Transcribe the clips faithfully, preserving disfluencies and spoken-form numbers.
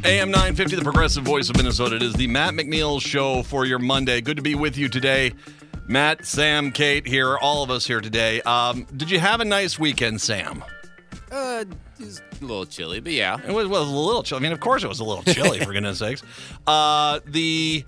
A M nine fifty, the progressive voice of Minnesota. It is the Matt McNeil Show for your Monday. Good to be with you today. Matt, Sam, Kate here, all of us here today. Um, did you have a nice weekend, Sam? Uh, it's a little chilly, but yeah. It was, well, it was a little chilly. I mean, of course it was a little chilly, for goodness sakes. Uh, the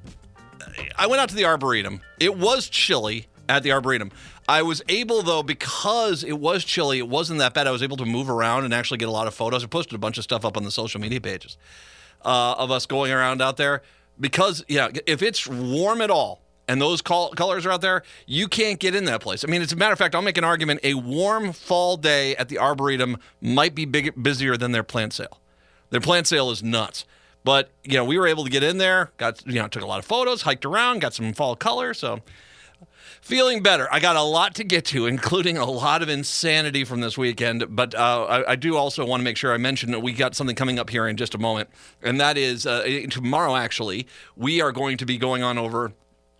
I went out to the Arboretum. It was chilly at the Arboretum. I was able, though, because it was chilly, it wasn't that bad. I was able to move around and actually get a lot of photos. I posted a bunch of stuff up on the social media pages uh, of us going around out there. Because, yeah, if it's warm at all and those col- colors are out there, you can't get in that place. I mean, as a matter of fact, I'll make an argument. A warm fall day at the Arboretum might be big, busier than their plant sale. Their plant sale is nuts. But, you know, we were able to get in there, got, you know, took a lot of photos, hiked around, got some fall color, so... Feeling better. I got a lot to get to, including a lot of insanity from this weekend. But uh, I, I do also want to make sure I mention that we got something coming up here in just a moment. And that is uh, tomorrow, actually, we are going to be going on over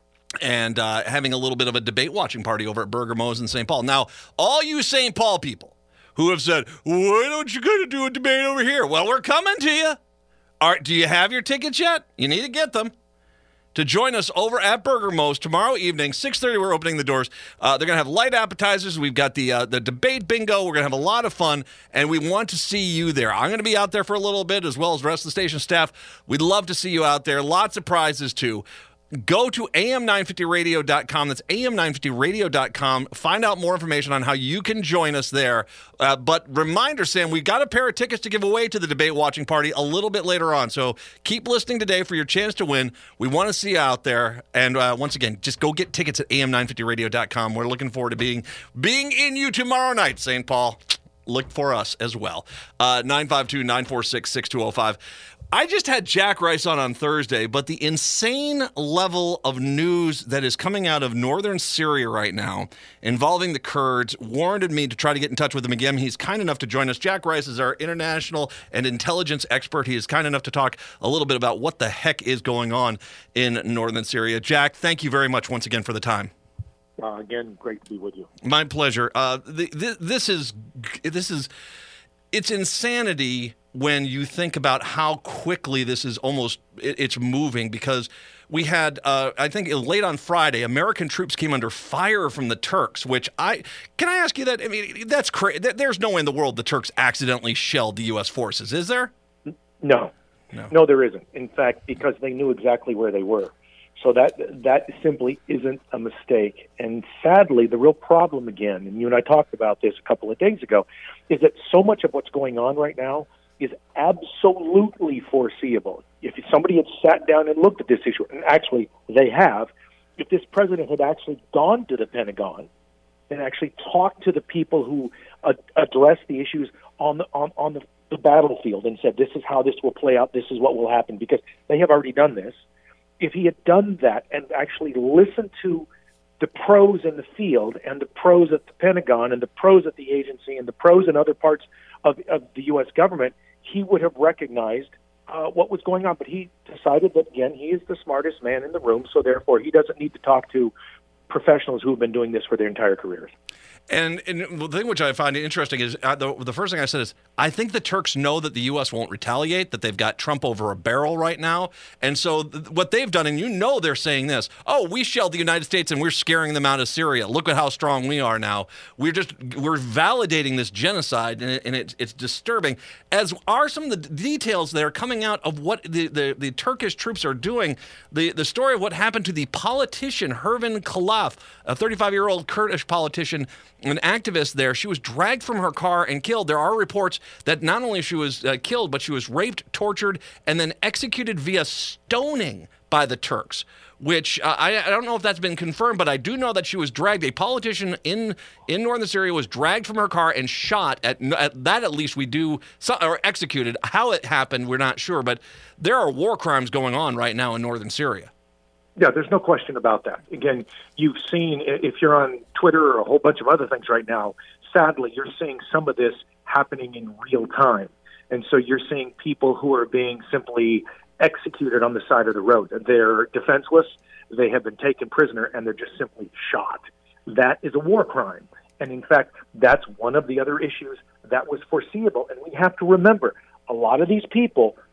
and uh, having a little bit of a debate watching party over at Burger Mo's in Saint Paul. Now, all you Saint Paul people who have said, why don't you go to do a debate over here? Well, we're coming to you. All right, do you have your tickets yet? You need to get them. To join us over at Burger Mo's tomorrow evening, six thirty, we're opening the doors. Uh, they're going to have light appetizers. We've got the uh, the debate bingo. We're going to have a lot of fun, and we want to see you there. I'm going to be out there for a little bit, as well as the rest of the station staff. We'd love to see you out there. Lots of prizes, too. Go to A M nine fifty radio dot com. That's A M nine fifty radio dot com. Find out more information on how you can join us there. Uh, but reminder, Sam, we've got a pair of tickets to give away to the debate watching party a little bit later on. So keep listening today for your chance to win. We want to see you out there. And uh, once again, just go get tickets at A M nine fifty radio dot com. We're looking forward to being being in you tomorrow night, Saint Paul. Look for us as well. Uh, nine five two, nine four six, six two zero five. I just had Jack Rice on on Thursday, but the insane level of news that is coming out of northern Syria right now involving the Kurds warranted me to try to get in touch with him again. He's kind enough to join us. Jack Rice is our international and intelligence expert. He is kind enough to talk a little bit about what the heck is going on in northern Syria. Jack, thank you very much once again for the time. Uh, again, great to be with you. My pleasure. Uh, the, the, this is this is it's insanity when you think about how quickly this is almost it, it's moving, because we had uh, I think late on Friday, American troops came under fire from the Turks. Which I can I ask you that? I mean, that's crazy. There's no way in the world the Turks accidentally shelled the U S forces, is there? No, no, no, there isn't. In fact, because they knew exactly where they were. So that that simply isn't a mistake. And sadly, the real problem again, and you and I talked about this a couple of days ago, is that so much of what's going on right now is absolutely foreseeable. If somebody had sat down and looked at this issue, and actually they have, if this president had actually gone to the Pentagon and actually talked to the people who uh, address the issues on the, on, on the, the battlefield and said, this is how this will play out, this is what will happen, because they have already done this. If he had done that and actually listened to the pros in the field and the pros at the Pentagon and the pros at the agency and the pros in other parts of, of the U S government, he would have recognized uh, what was going on. But he decided that, again, he is the smartest man in the room, so therefore he doesn't need to talk to professionals who have been doing this for their entire careers. And, and the thing which I find interesting is uh, the, the first thing I said is I think the Turks know that the U S won't retaliate, that they've got Trump over a barrel right now. And so th- what they've done, and you know they're saying this, oh, we shelled the United States and we're scaring them out of Syria. Look at how strong we are now. We're just we're validating this genocide, and, it, and it, it's disturbing, as are some of the details that are coming out of what the, the, the Turkish troops are doing. The, the story of what happened to the politician, Hervin Kalaf, a thirty-five-year-old Kurdish politician, an activist there. She was dragged from her car and killed. There are reports that not only she was uh, killed, but she was raped, tortured, and then executed via stoning by the Turks, which uh, I, I don't know if that's been confirmed, but I do know that she was dragged. A politician in, in northern Syria was dragged from her car and shot. At, at that, at least we do, or executed. How it happened, we're not sure, but there are war crimes going on right now in northern Syria. Yeah, there's no question about that. Again, you've seen, if you're on Twitter or a whole bunch of other things right now, sadly, you're seeing some of this happening in real time. And so you're seeing people who are being simply executed on the side of the road. They're defenseless, they have been taken prisoner, and they're just simply shot. That is a war crime. And in fact, that's one of the other issues that was foreseeable. And we have to remember, a lot of these people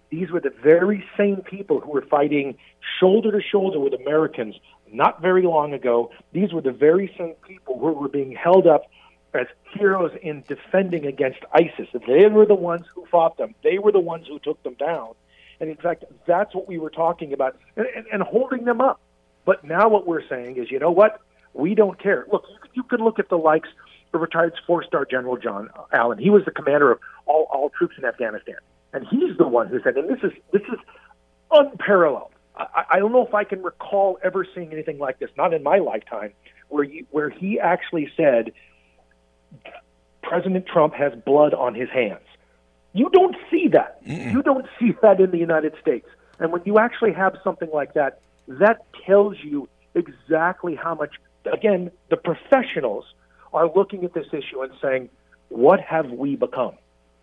these were the very same people who were fighting shoulder to shoulder with Americans not very long ago. These were the very same people who were being held up as heroes in defending against ISIS. They were the ones who fought them. They were the ones who took them down. And in fact, that's what we were talking about, and, and, and holding them up. But now what we're saying is, you know what? We don't care. Look, you could, you could look at the likes of retired four-star General John Allen. He was the commander of all, all troops in Afghanistan. And he's the one who said, and this is this is unparalleled. I, I don't know if I can recall ever seeing anything like this, not in my lifetime, where you, where he actually said, President Trump has blood on his hands. You don't see that. Mm-mm. You don't see that in the United States. And when you actually have something like that, that tells you exactly how much, again, the professionals are looking at this issue and saying, what have we become?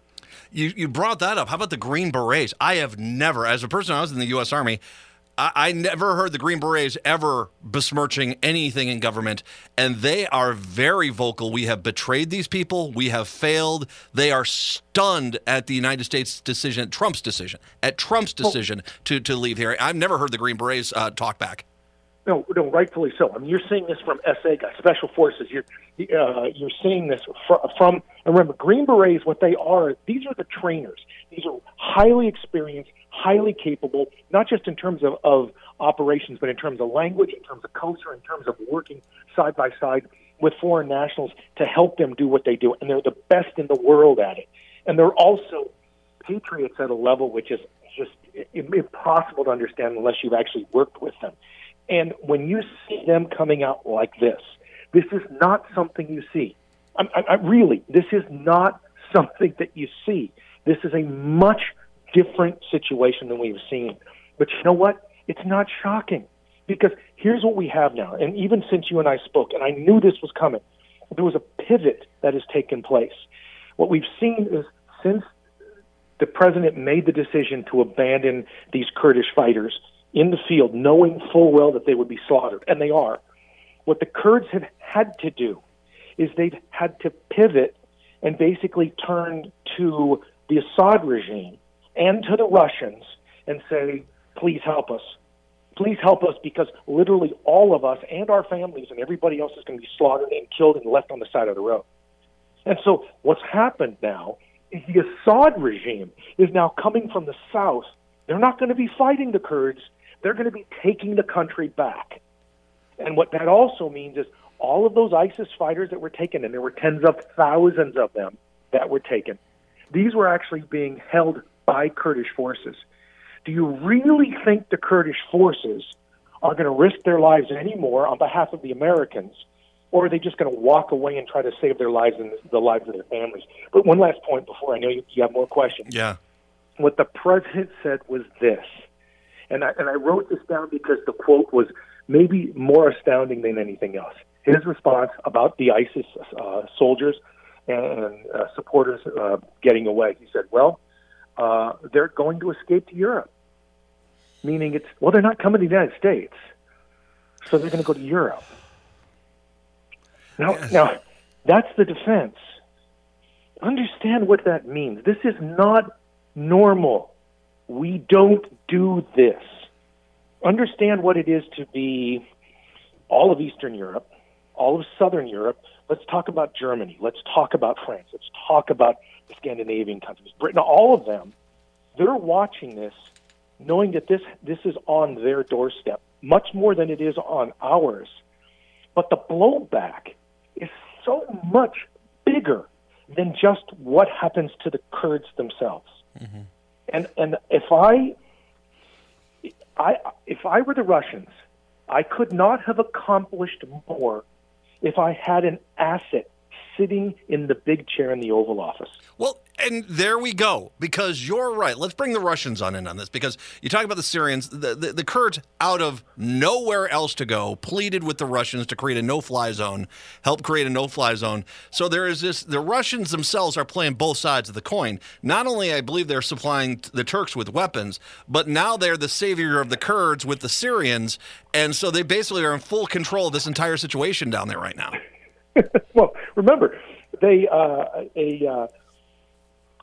You you brought that up. How about the Green Berets? I have never, as a person I was in the U S Army, I, I never heard the Green Berets ever besmirching anything in government, and they are very vocal. We have betrayed these people. We have failed. They are stunned at the United States decision, Trump's decision, at Trump's decision well, to, to leave here. I've never heard the Green Berets uh, talk back. No, no, rightfully so. I mean, you're seeing this from S A, Special Forces. You're uh, you're seeing this from, from. And remember, Green Berets, what they are, these are the trainers. These are highly experienced, highly capable, not just in terms of, of operations, but in terms of language, in terms of culture, in terms of working side by side with foreign nationals to help them do what they do. And they're the best in the world at it. And they're also patriots at a level which is just impossible to understand unless you've actually worked with them. And when you see them coming out like this, this is not something you see. I, I, I really, this is not something that you see. This is a much different situation than we've seen. But you know what? It's not shocking, because here's what we have now. And even since you and I spoke, and I knew this was coming, there was a pivot that has taken place. What we've seen is, since the president made the decision to abandon these Kurdish fighters in the field, knowing full well that they would be slaughtered, and they are, what the Kurds have had to do is they've had to pivot and basically turn to the Assad regime and to the Russians and say, please help us. Please help us, because literally all of us and our families and everybody else is going to be slaughtered and killed and left on the side of the road. And so what's happened now is the Assad regime is now coming from the south. They're not going to be fighting the Kurds. They're going to be taking the country back. And what that also means is all of those ISIS fighters that were taken, and there were tens of thousands of them that were taken, these were actually being held by Kurdish forces. Do you really think the Kurdish forces are going to risk their lives anymore on behalf of the Americans, or are they just going to walk away and try to save their lives and the lives of their families? But one last point before I know you, you have more questions. Yeah. What the president said was this, and I, and I wrote this down because the quote was maybe more astounding than anything else. His response about the ISIS uh, soldiers and uh, supporters uh, getting away. He said, well, uh, they're going to escape to Europe. Meaning it's, well, they're not coming to the United States, so they're going to go to Europe. Now, yes. now, that's the defense. Understand what that means. This is not normal. We don't do this. Understand what it is to be all of Eastern Europe, all of Southern Europe. Let's talk about Germany. Let's talk about France. Let's talk about the Scandinavian countries, Britain, all of them. They're watching this, knowing that this this is on their doorstep, much more than it is on ours. But the blowback is so much bigger than just what happens to the Kurds themselves. Mm-hmm. And and if I, I if I were the Russians, I could not have accomplished more if I had an asset sitting in the big chair in the Oval Office. Well, and there we go, because you're right. Let's bring the Russians on in on this, because you talk about the Syrians, the, the, the Kurds, out of nowhere else to go, pleaded with the Russians to create a no-fly zone, help create a no-fly zone. So there is this, the Russians themselves are playing both sides of the coin. Not only, I believe, they're supplying the Turks with weapons, but now they're the savior of the Kurds with the Syrians, and so they basically are in full control of this entire situation down there right now. Well, remember, they uh, a uh,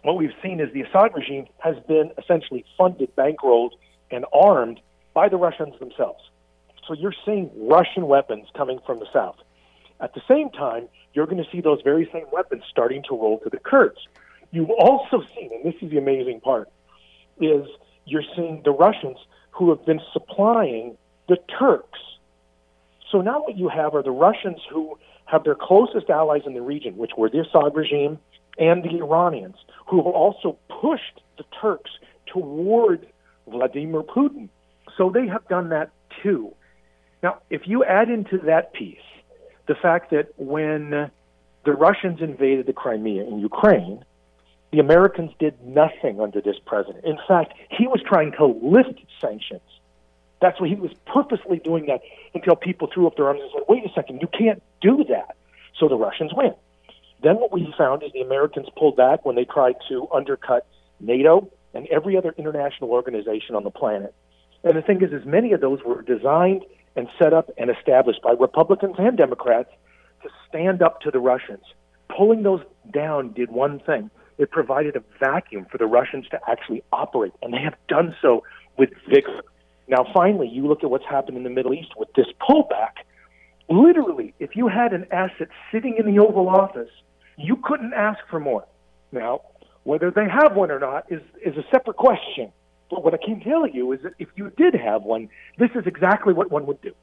what we've seen is the Assad regime has been essentially funded, bankrolled, and armed by the Russians themselves. So you're seeing Russian weapons coming from the south. At the same time, you're going to see those very same weapons starting to roll to the Kurds. You've also seen, and this is the amazing part, is you're seeing the Russians who have been supplying the Turks. So now what you have are the Russians who have their closest allies in the region, which were the Assad regime and the Iranians, who have also pushed the Turks toward Vladimir Putin. So they have done that too. Now, if you add into that piece the fact that when the Russians invaded the Crimea in Ukraine, the Americans did nothing under this president. In fact, he was trying to lift sanctions. That's what he was purposely doing that until people threw up their arms and said, wait a second, you can't do that. So the Russians win. Then what we found is the Americans pulled back when they tried to undercut NATO and every other international organization on the planet. And the thing is, is many of those were designed and set up and established by Republicans and Democrats to stand up to the Russians. Pulling those down did one thing. It provided a vacuum for the Russians to actually operate, and they have done so with vigor. Now, finally, you look at what's happened in the Middle East with this pullback. Literally, if you had an asset sitting in the Oval Office, you couldn't ask for more. Now, whether they have one or not is, is a separate question. But what I can tell you is that if you did have one, this is exactly what one would do.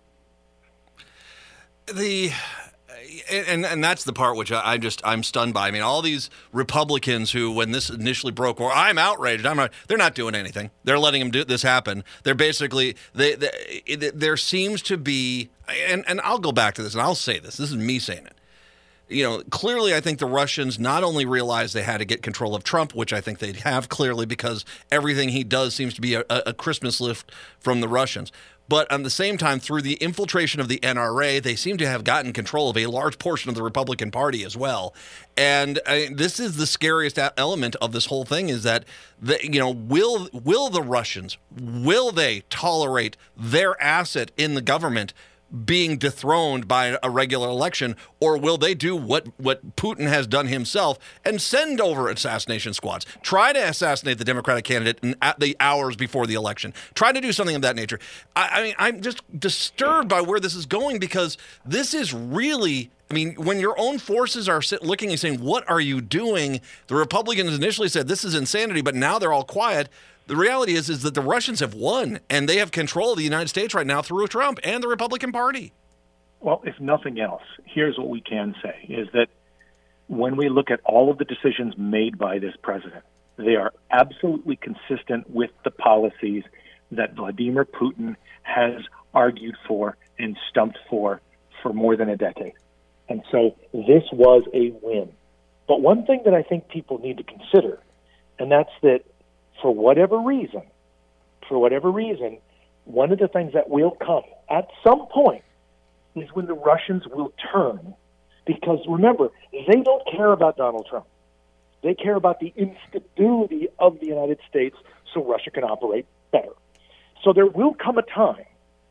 The and and that's the part which I, I just I'm stunned by. I mean, all these Republicans who, when this initially broke, or I'm outraged. I'm not. They're not doing anything. They're letting them do this happen. They're basically they, they it, there seems to be, and and I'll go back to this and I'll say this. This is me saying it. You know, clearly, I think the Russians not only realized they had to get control of Trump, which I think they have clearly because everything he does seems to be a, a Christmas lift from the Russians. But at the same time, through the infiltration of the N R A, they seem to have gotten control of a large portion of the Republican Party as well. And uh, this is the scariest element of this whole thing: is that the, you know, will will the Russians, will they tolerate their asset in the government being dethroned by a regular election, or will they do what, what Putin has done himself and send over assassination squads, try to assassinate the Democratic candidate in, at the hours before the election, try to do something of that nature? I, I mean, I'm just disturbed by where this is going, because this is really, I mean, when your own forces are sit, looking and saying, what are you doing? The Republicans initially said this is insanity, but now they're all quiet. The reality is, is that the Russians have won, and they have control of the United States right now through Trump and the Republican Party. Well, if nothing else, here's what we can say, is that when we look at all of the decisions made by this president, they are absolutely consistent with the policies that Vladimir Putin has argued for and stumped for for more than a decade. And so this was a win. But one thing that I think people need to consider, and that's that for whatever reason, for whatever reason, one of the things that will come at some point is when the Russians will turn. Because remember, they don't care about Donald Trump. They care about the instability of the United States so Russia can operate better. So there will come a time,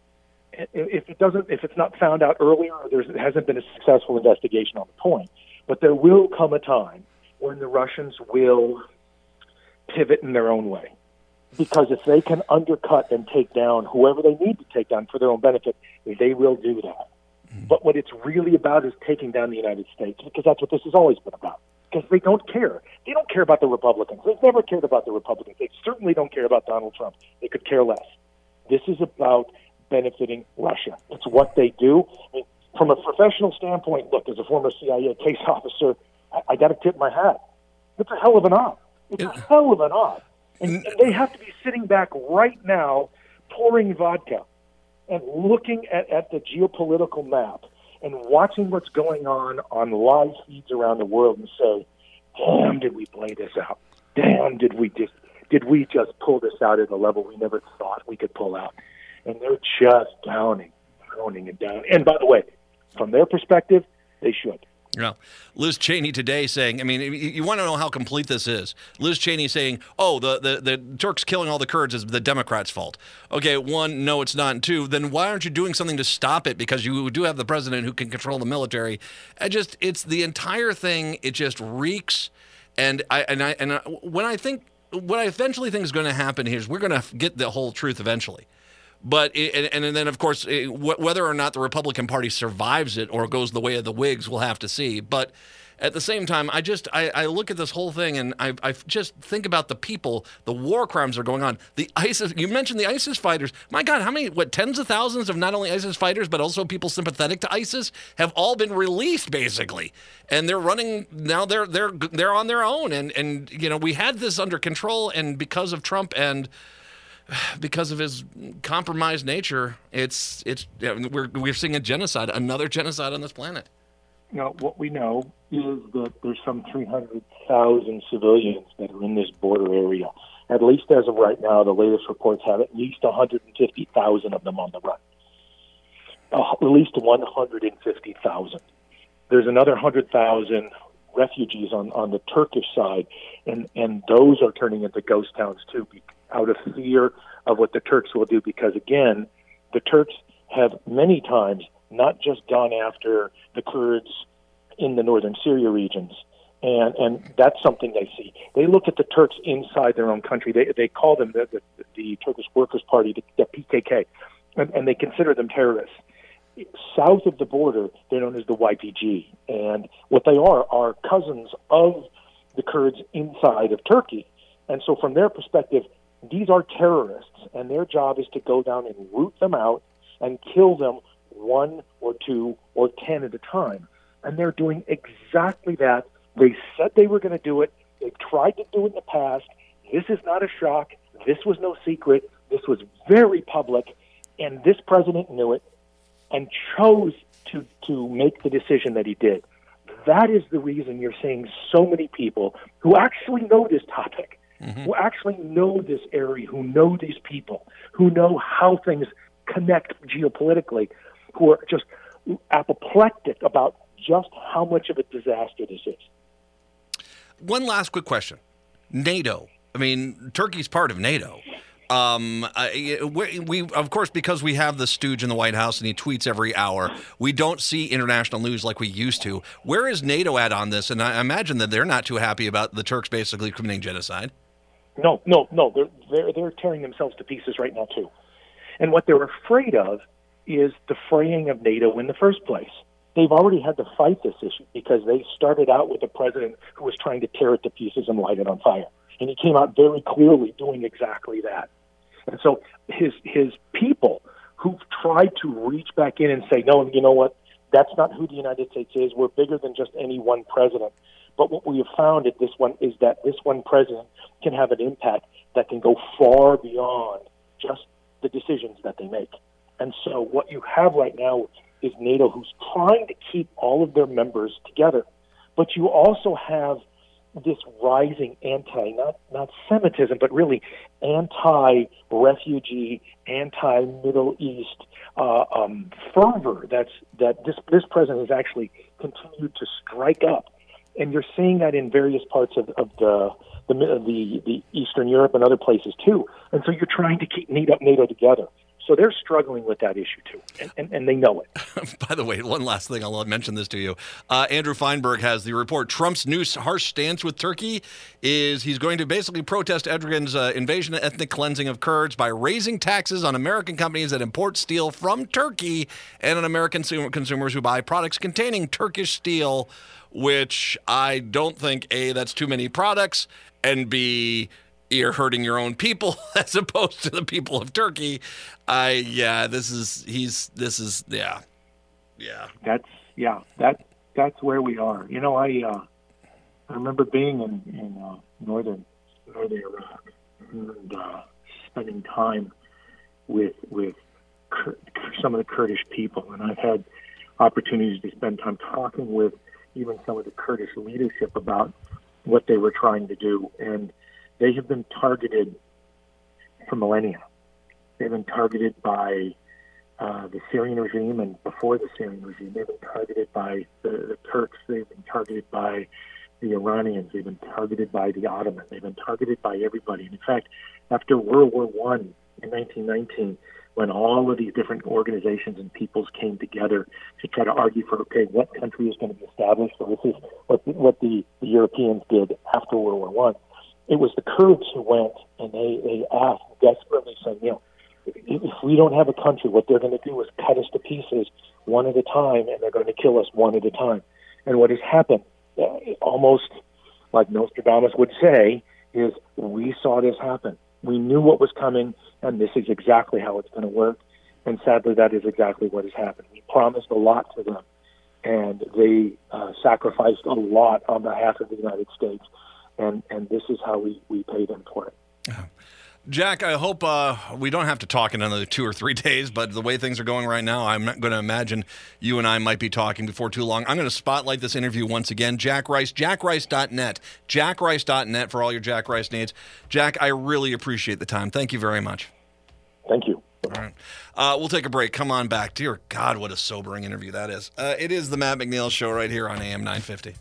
if it doesn't, if it's not found out earlier, or there hasn't been a successful investigation on the point, but there will come a time when the Russians will pivot in their own way. Because if they can undercut and take down whoever they need to take down for their own benefit, they will do that. Mm-hmm. But what it's really about is taking down the United States, because that's what this has always been about. Because they don't care. They don't care about the Republicans. They've never cared about the Republicans. They certainly don't care about Donald Trump. They could care less. This is about benefiting Russia. It's what they do. I mean, from a professional standpoint, look, as a former C I A case officer, I, I got to tip my hat. It's a hell of an op. It's a hell of an op. And, and they have to be sitting back right now, pouring vodka and looking at, at the geopolitical map and watching what's going on on live feeds around the world and say, damn, did we play this out? Damn, did we just did we just pull this out at a level we never thought we could pull out? And they're just downing, downing and down. And by the way, from their perspective, they should. Yeah. Liz Cheney today saying, I mean, you want to know how complete this is. Liz Cheney saying, oh, the, the, the Turks killing all the Kurds is the Democrats' fault. Okay, one, no, it's not. And two, then why aren't you doing something to stop it? Because you do have the president who can control the military. I just, it's the entire thing. It just reeks. And I and I and I, when I think what I eventually think is going to happen here is we're going to get the whole truth eventually. But it, and, and then, of course, it, whether or not the Republican Party survives it or goes the way of the Whigs, we'll have to see. But at the same time, I just I, I look at this whole thing and I, I just think about the people, the war crimes that are going on. The ISIS, you mentioned the ISIS fighters. My God, how many, what, tens of thousands of not only ISIS fighters, but also people sympathetic to ISIS have all been released, basically. And they're running, now they're they're they're on their own. And, and you know, we had this under control, and because of Trump and because of his compromised nature, it's it's we're we're seeing a genocide, another genocide on this planet. Now, what we know is that there's some three hundred thousand civilians that are in this border area. At least as of right now, the latest reports have at least one hundred fifty thousand of them on the run. Uh, at least one hundred fifty thousand. There's another one hundred thousand refugees on, on the Turkish side, and, and those are turning into ghost towns too, out of fear of what the Turks will do, because, again, the Turks have many times not just gone after the Kurds in the northern Syria regions, and, and that's something they see. They look at the Turks inside their own country. They they call them the, the, the Turkish Workers' Party, the, the P K K, and, and they consider them terrorists. South of the border, they're known as the Y P G, and what they are are cousins of the Kurds inside of Turkey. And so from their perspective, these are terrorists, and their job is to go down and root them out and kill them one or two or ten at a time. And they're doing exactly that. They said they were going to do it. They've tried to do it in the past. This is not a shock. This was no secret. This was very public, and this president knew it and chose to, to make the decision that he did. That is the reason you're seeing so many people who actually know this topic, mm-hmm. who actually know this area, who know these people, who know how things connect geopolitically, who are just apoplectic about just how much of a disaster this is. One last quick question. NATO. I mean, Turkey's part of NATO. Um, I, we, we, of course, because we have the stooge in the White House and he tweets every hour, we don't see international news like we used to. Where is NATO at on this? And I imagine that they're not too happy about the Turks basically committing genocide. No, no, no. They're, they're, they're tearing themselves to pieces right now, too. And what they're afraid of is the fraying of NATO in the first place. They've already had to fight this issue because they started out with a president who was trying to tear it to pieces and light it on fire. And he came out very clearly doing exactly that. And so his his people who've tried to reach back in and say, no, you know what, that's not who the United States is. We're bigger than just any one president. But what we have found at this one is that this one president can have an impact that can go far beyond just the decisions that they make. And so what you have right now is NATO, who's trying to keep all of their members together. But you also have this rising anti, not, not Semitism, but really anti-refugee, anti-Middle East uh, um, fervor that's, that this, this president has actually continued to strike up. And you're seeing that in various parts of, of the, the, the, the Eastern Europe and other places too. And so you're trying to keep NATO, NATO together. So they're struggling with that issue, too, and, and, and they know it. By the way, one last thing, I'll mention this to you. Uh, Andrew Feinberg has the report. Trump's new harsh stance with Turkey is he's going to basically protest Erdogan's uh, invasion and ethnic cleansing of Kurds by raising taxes on American companies that import steel from Turkey and on American consumers who buy products containing Turkish steel, which I don't think, A, that's too many products, and B, you're hurting your own people as opposed to the people of Turkey. I yeah, this is he's this is yeah, yeah. That's yeah. That that's where we are. You know, I uh, I remember being in in uh, northern northern Iraq and uh, spending time with with Kur- some of the Kurdish people, and I've had opportunities to spend time talking with even some of the Kurdish leadership about what they were trying to do, and they have been targeted for millennia. They've been targeted by uh, the Syrian regime, and before the Syrian regime, they've been targeted by the, the Turks. They've been targeted by the Iranians. They've been targeted by the Ottomans. They've been targeted by everybody. And in fact, after World War One in nineteen nineteen, when all of these different organizations and peoples came together to try to argue for, okay, what country is going to be established. So this is what the, what the, the Europeans did after World War One. It was the Kurds who went and they, they asked desperately, saying, you know, if we don't have a country, what they're going to do is cut us to pieces one at a time, and they're going to kill us one at a time. And what has happened, uh, almost like Nostradamus would say, is we saw this happen. We knew what was coming, and this is exactly how it's going to work. And sadly, that is exactly what has happened. We promised a lot to them, and they uh, sacrificed a lot on behalf of the United States. And, and this is how we, we pay them for it. Yeah. Jack, I hope uh, we don't have to talk in another two or three days, but the way things are going right now, I'm not going to imagine you and I might be talking before too long. I'm going to spotlight this interview once again. Jack Rice, jack rice dot net, jack rice dot net for all your Jack Rice needs. Jack, I really appreciate the time. Thank you very much. Thank you. All right. Uh, we'll take a break. Come on back. Dear God, what a sobering interview that is. Uh, it is the Matt McNeil Show right here on A M nine fifty.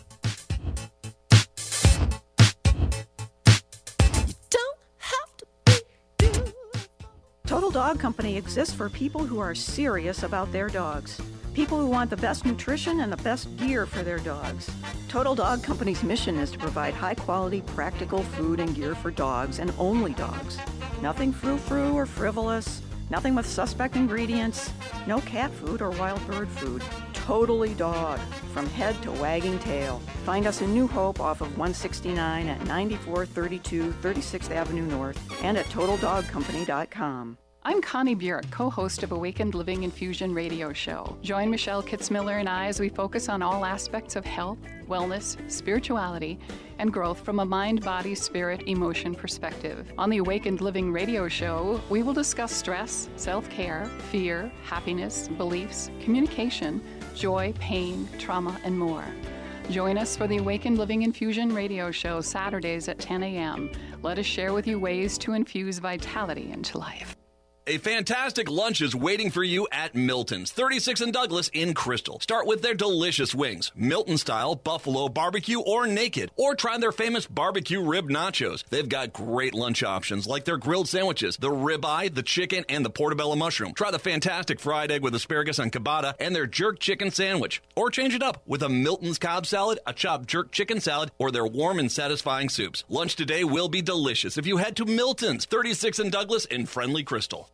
Total Dog Company exists for people who are serious about their dogs. People who want the best nutrition and the best gear for their dogs. Total Dog Company's mission is to provide high-quality, practical food and gear for dogs and only dogs. Nothing frou-frou or frivolous, nothing with suspect ingredients, no cat food or wild bird food. Totally dog, from head to wagging tail. Find us in New Hope off of one sixty-nine at ninety-four thirty-two thirty-sixth Avenue North and at total dog company dot com. I'm Connie Burek, co-host of Awakened Living Infusion radio show. Join Michelle Kitzmiller and I as we focus on all aspects of health, wellness, spirituality, and growth from a mind, body, spirit, emotion perspective. On the Awakened Living radio show, we will discuss stress, self-care, fear, happiness, beliefs, communication, joy, pain, trauma, and more. Join us for the Awakened Living Infusion radio show Saturdays at ten a.m. Let us share with you ways to infuse vitality into life. A fantastic lunch is waiting for you at Milton's, thirty-six and Douglas in Crystal. Start with their delicious wings, Milton style, buffalo, barbecue, or naked. Or try their famous barbecue rib nachos. They've got great lunch options like their grilled sandwiches, the ribeye, the chicken, and the portobello mushroom. Try the fantastic fried egg with asparagus and ciabatta and their jerk chicken sandwich. Or change it up with a Milton's Cobb salad, a chopped jerk chicken salad, or their warm and satisfying soups. Lunch today will be delicious if you head to Milton's, thirty-six and Douglas in friendly Crystal.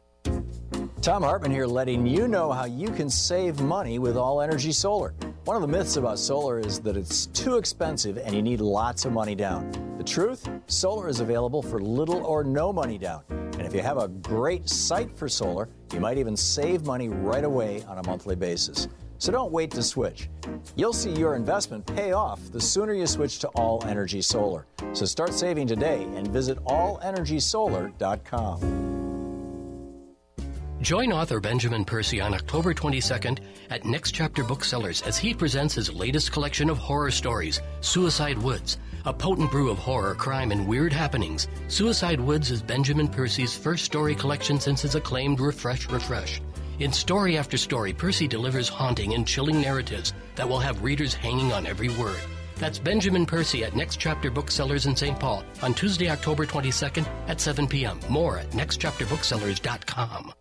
Tom Hartman here, letting you know how you can save money with All Energy Solar. One of the myths about solar is that it's too expensive and you need lots of money down. The truth? Solar is available for little or no money down. And if you have a great site for solar, you might even save money right away on a monthly basis. So don't wait to switch. You'll see your investment pay off the sooner you switch to All Energy Solar. So start saving today and visit all energy solar dot com. Join author Benjamin Percy on October twenty-second at Next Chapter Booksellers as he presents his latest collection of horror stories, Suicide Woods, a potent brew of horror, crime, and weird happenings. Suicide Woods is Benjamin Percy's first story collection since his acclaimed Refresh, Refresh. In story after story, Percy delivers haunting and chilling narratives that will have readers hanging on every word. That's Benjamin Percy at Next Chapter Booksellers in Saint Paul on Tuesday, October twenty-second at seven p.m. More at next chapter booksellers dot com.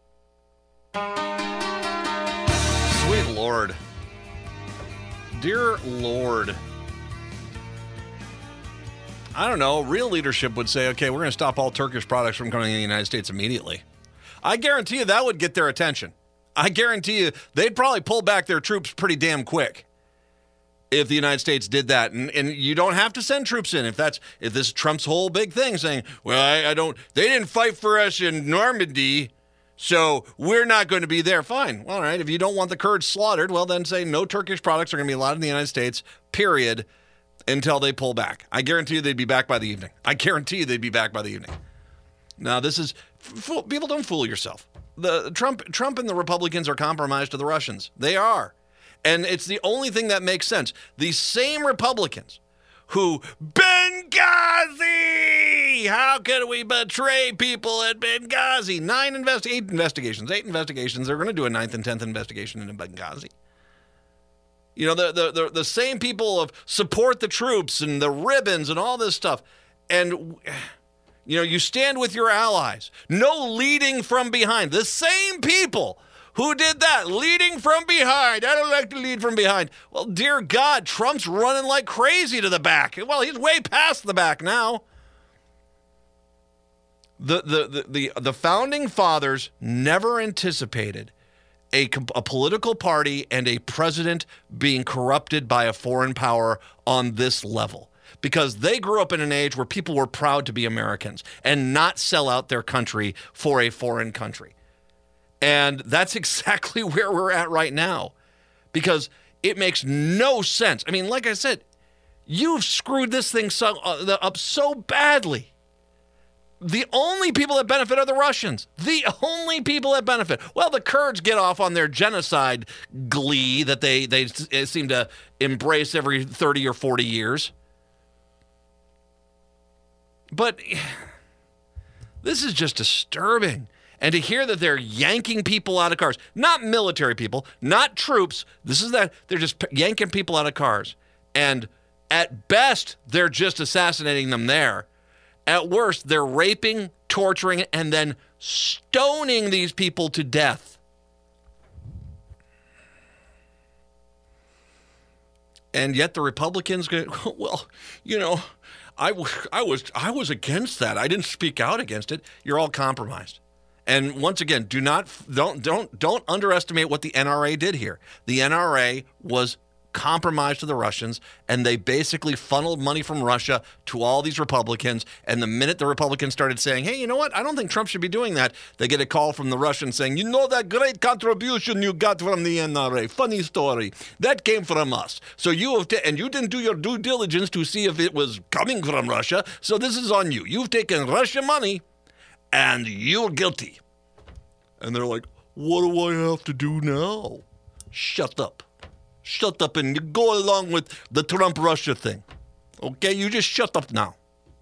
Sweet Lord. Dear Lord. I don't know. Real leadership would say, okay, we're going to stop all Turkish products from coming in the United States immediately. I guarantee you that would get their attention. I guarantee you they'd probably pull back their troops pretty damn quick if the United States did that. And, and you don't have to send troops in if that's if this is Trump's whole big thing saying, well, I, I don't, they didn't fight for us in Normandy, so we're not going to be there. Fine. All right. If you don't want the Kurds slaughtered, well, then say no Turkish products are going to be allowed in the United States, period, until they pull back. I guarantee you they'd be back by the evening. I guarantee you they'd be back by the evening. Now, this is, fool, people don't fool yourself. The Trump, Trump and the Republicans are compromised to the Russians. They are. And it's the only thing that makes sense. The same Republicans who, Benghazi! How can we betray people at Benghazi? Nine invest, eight investigations, eight investigations. They're going to do a ninth and tenth investigation in Benghazi. You know, the, the, the, the same people of support the troops and the ribbons and all this stuff. And You know, you stand with your allies. No leading from behind. The same people who did that, leading from behind. I don't like to lead from behind. Well, dear God, Trump's running like crazy to the back. Well, he's way past the back now. The the the the, the founding fathers never anticipated a, a political party and a president being corrupted by a foreign power on this level, because they grew up in an age where people were proud to be Americans and not sell out their country for a foreign country. And that's exactly where we're at right now, because it makes no sense. I mean, like I said, you've screwed this thing so, uh, up so badly. The only people that benefit are the Russians. The only people that benefit. Well, the Kurds get off on their genocide glee that they, they seem to embrace every thirty or forty years. But this is just disturbing. And to hear that they're yanking people out of cars, not military people, not troops. This is that they're just yanking people out of cars. And at best, they're just assassinating them there. At worst, they're raping, torturing, and then stoning these people to death. And yet the Republicans go, well, you know, I, I was I was against that. I didn't speak out against it. You're all compromised. And once again, do not don't don't don't underestimate what the N R A did here. The N R A was compromised to the Russians, and they basically funneled money from Russia to all these Republicans. And the minute the Republicans started saying, hey, you know what? I don't think Trump should be doing that, they get a call from the Russians saying, you know that great contribution you got from the N R A? Funny story. That came from us. So you have ta- and you didn't do your due diligence to see if it was coming from Russia. So this is on you. You've taken Russian money, and you're guilty. And they're like, what do I have to do now? Shut up. Shut up and go along with the Trump-Russia thing. Okay? You just shut up now.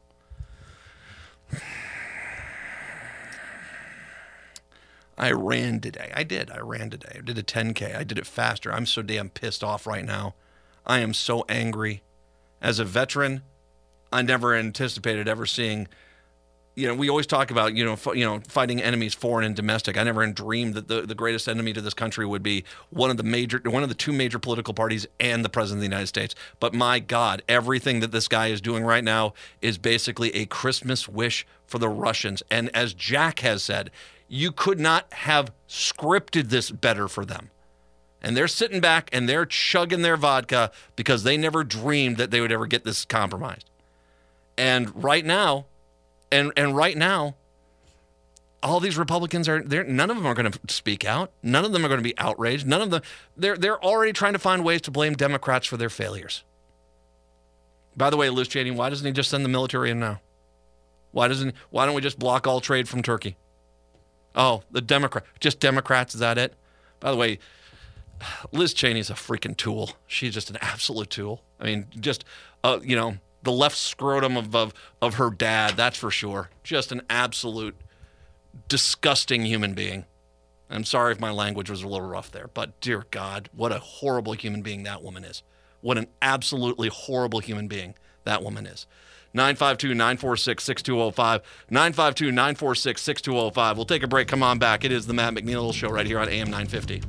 I ran today. I did. I ran today. I did a ten K. I did it faster. I'm so damn pissed off right now. I am so angry. As a veteran, I never anticipated ever seeing... You know, we always talk about, you know, f- you know, fighting enemies, foreign and domestic. I never dreamed that the, the greatest enemy to this country would be one of the major, one of the two major political parties and the president of the United States. But my God, everything that this guy is doing right now is basically a Christmas wish for the Russians. And as Jack has said, you could not have scripted this better for them. And they're sitting back and they're chugging their vodka because they never dreamed that they would ever get this compromised. And right now, And and right now, all these Republicans are there. None of them are going to speak out. None of them are going to be outraged. None of them. They're they're already trying to find ways to blame Democrats for their failures. By the way, Liz Cheney, why doesn't he just send the military in now? Why doesn't? Why don't we just block all trade from Turkey? Oh, the Democrat, just Democrats. Is that it? By the way, Liz Cheney's a freaking tool. She's just an absolute tool. I mean, just uh, you know. The left scrotum of, of of her dad, that's for sure. Just an absolute disgusting human being. I'm sorry if my language was a little rough there, but dear God, what a horrible human being that woman is. What an absolutely horrible human being that woman is. nine five two, nine four six, six two zero five. nine five two, nine four six, six two zero five. We'll take a break. Come on back. It is the Matt McNeil Show right here on A M nine fifty.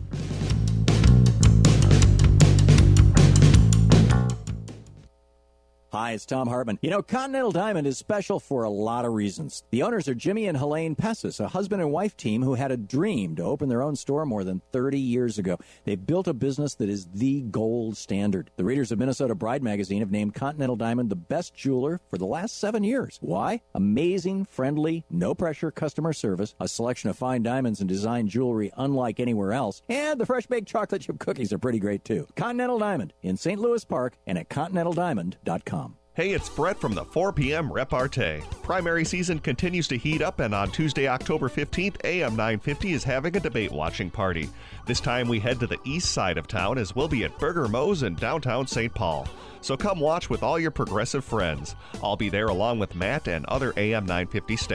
Hi, it's Tom Hartman. You know, Continental Diamond is special for a lot of reasons. The owners are Jimmy and Helene Pessis, a husband and wife team who had a dream to open their own store more than thirty years ago. They've built a business that is the gold standard. The readers of Minnesota Bride magazine have named Continental Diamond the best jeweler for the last seven years. Why? Amazing, friendly, no-pressure customer service, a selection of fine diamonds and design jewelry unlike anywhere else, and the fresh-baked chocolate chip cookies are pretty great, too. Continental Diamond in Saint Louis Park and at continental diamond dot com. Hey, it's Brett from the four p.m. Repartee. Primary season continues to heat up, and on Tuesday, October fifteenth, A M nine fifty is having a debate watching party. This time we head to the east side of town as we'll be at Burger Mo's in downtown Saint Paul. So come watch with all your progressive friends. I'll be there along with Matt and other A M nine fifty staff.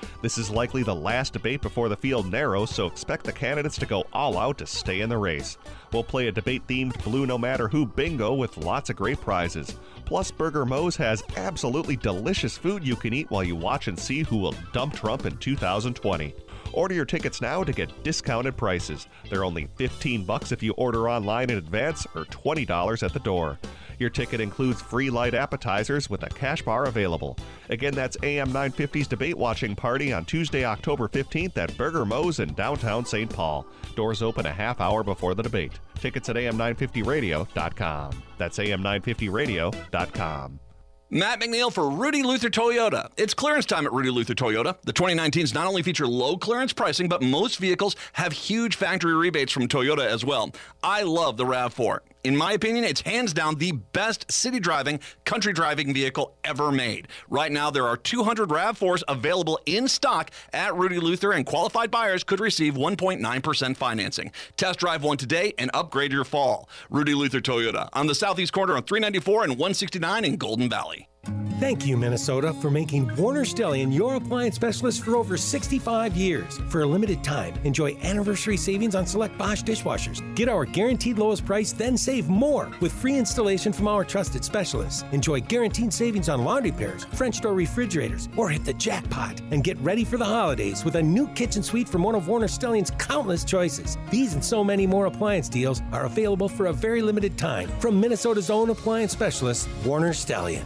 This is likely the last debate before the field narrows, so expect the candidates to go all out to stay in the race. We'll play a debate-themed Blue No Matter Who bingo with lots of great prizes. Plus, Burger Mo's has absolutely delicious food you can eat while you watch and see who will dump Trump in two thousand twenty. Order your tickets now to get discounted prices. They're only fifteen bucks if you order online in advance or twenty dollars at the door. Your ticket includes free light appetizers with a cash bar available. Again, that's A M nine fifty's debate watching party on Tuesday, October fifteenth at Burger Mo's in downtown Saint Paul. Doors open a half hour before the debate. Tickets at A M nine fifty radio dot com. That's A M nine fifty radio dot com. Matt McNeil for Rudy Luther Toyota. It's clearance time at Rudy Luther Toyota. The twenty nineteens not only feature low clearance pricing, but most vehicles have huge factory rebates from Toyota as well. I love the RAV four. In my opinion, it's hands down the best city driving, country driving vehicle ever made. Right now, there are two hundred RAV fours available in stock at Rudy Luther, and qualified buyers could receive one point nine percent financing. Test drive one today and upgrade your fall. Rudy Luther Toyota on the southeast corner of three ninety-four and one sixty-nine in Golden Valley. Thank you, Minnesota, for making Warner Stellian your appliance specialist for over sixty-five years. For a limited time, enjoy anniversary savings on select Bosch dishwashers. Get our guaranteed lowest price, then save more with free installation from our trusted specialists. Enjoy guaranteed savings on laundry pairs, French door refrigerators, or hit the jackpot. And get ready for the holidays with a new kitchen suite from one of Warner Stellian's countless choices. These and so many more appliance deals are available for a very limited time from Minnesota's own appliance specialist, Warner Stellian.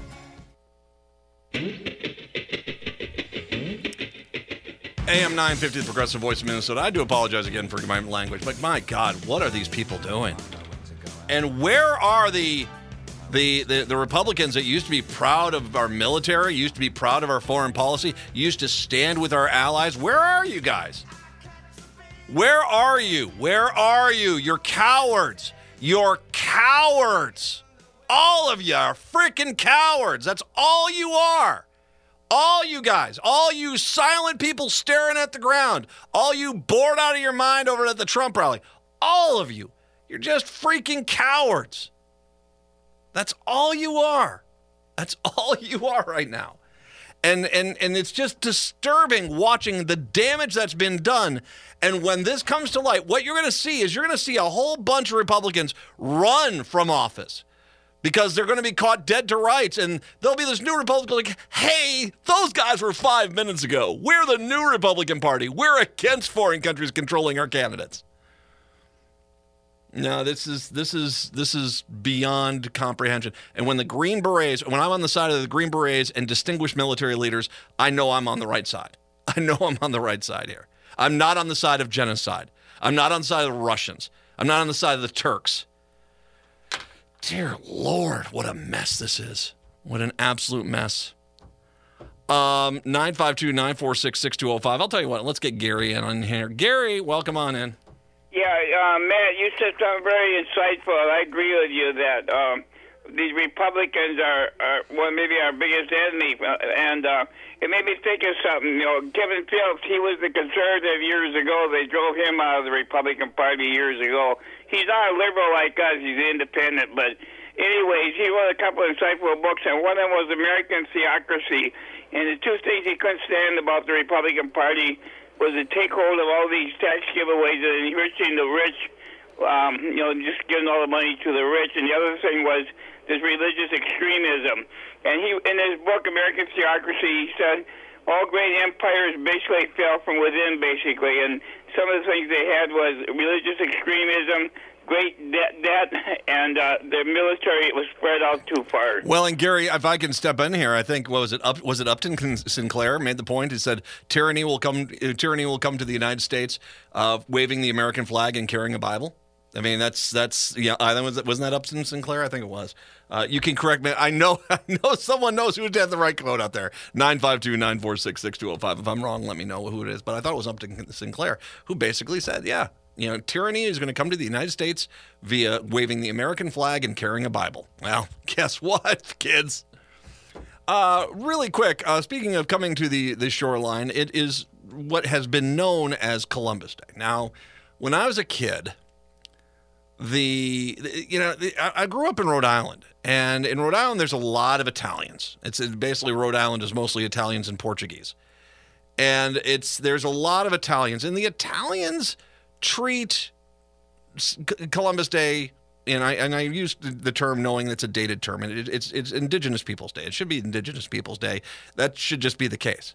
A M nine fifty, the Progressive Voice of Minnesota. I do apologize again for my language, but my God, what are these people doing? And where are the, the the the Republicans that used to be proud of our military, used to be proud of our foreign policy, used to stand with our allies? Where are you guys? Where are you? Where are you? You're cowards. You're cowards. All of you are freaking cowards. That's all you are. All you guys, all you silent people staring at the ground, all you bored out of your mind over at the Trump rally, all of you, you're just freaking cowards. That's all you are. That's all you are right now. And and and it's just disturbing watching the damage that's been done. And when this comes to light, what you're going to see is you're going to see a whole bunch of Republicans run from office, because they're going to be caught dead to rights, and there'll be this new Republican like, hey, those guys were five minutes ago. We're the new Republican Party. We're against foreign countries controlling our candidates. No, this is this is this is beyond comprehension. And when the Green Berets, when I'm on the side of the Green Berets and distinguished military leaders, I know I'm on the right side. I know I'm on the right side here. I'm not on the side of genocide. I'm not on the side of the Russians. I'm not on the side of the Turks. Dear Lord, what a mess this is. What an absolute mess. Um, nine five two, nine four six, six two zero five. I'll tell you what, let's get Gary in on here. Gary, welcome on in. Yeah, uh, Matt, you said something very insightful. I agree with you that um, these Republicans are, are, well, maybe our biggest enemy. Uh, and uh, it made me think of something. You know, Kevin Phillips, he was the conservative years ago. They drove him out of the Republican Party years ago. He's not a liberal like us. He's independent. But anyways, he wrote a couple of insightful books, and one of them was American Theocracy. And the two things he couldn't stand about the Republican Party was to take hold of all these tax giveaways and enriching the rich, um, you know, just giving all the money to the rich. And the other thing was this religious extremism. And he, in his book, American Theocracy, he said all great empires basically fell from within, basically. And some of the things they had was religious extremism, great debt, debt and uh, the military was spread out too far. Well, and Gary, if I can step in here, I think what was it? Up, was it Upton Sinclair made the point? He said tyranny will come. Tyranny will come to the United States, uh, waving the American flag and carrying a Bible. I mean, that's that's yeah. I was wasn't that Upton Sinclair? I think it was. Uh, you can correct me. I know. I know someone knows who had the right quote out there. Nine five two nine four six six two zero five. If I'm wrong, let me know who it is. But I thought it was Upton Sinclair who basically said, yeah. You know, tyranny is going to come to the United States via waving the American flag and carrying a Bible. Well, guess what, kids? Uh, really quick, uh, speaking of coming to the, the shoreline, it is what has been known as Columbus Day. Now, when I was a kid, the, the you know, the, I, I grew up in Rhode Island. And in Rhode Island, there's a lot of Italians. It's it, basically Rhode Island is mostly Italians and Portuguese. And it's there's a lot of Italians, and the Italians treat Columbus Day, and I and I use the term knowing it's a dated term, and it, it's it's Indigenous Peoples Day. It should be Indigenous Peoples Day. That should just be the case.